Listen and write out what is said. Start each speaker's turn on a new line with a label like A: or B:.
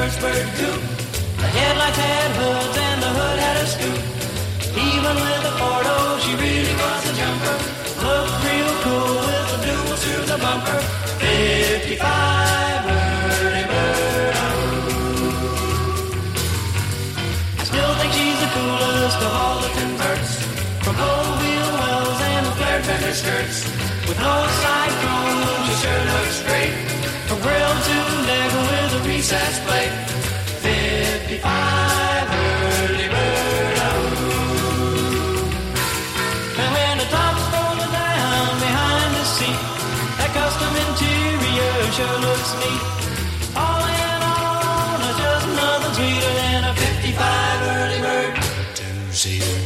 A: first bird coop. The headlights had hoods and the hood had a scoop. Even with a Ford, she really was a jumper. Looked real cool with the dual through the bumper. 55 early bird, I still think she's the coolest of all the converts. From old wheel wells and flared feather skirts. With no side chrome, she sure looks great. From grill to neck with a recessed plate. 55 early bird, and when the top's rolling down behind the seat, that custom interior sure looks neat. All in all, there's just nothing sweeter than a 55 early bird.
B: 2-0.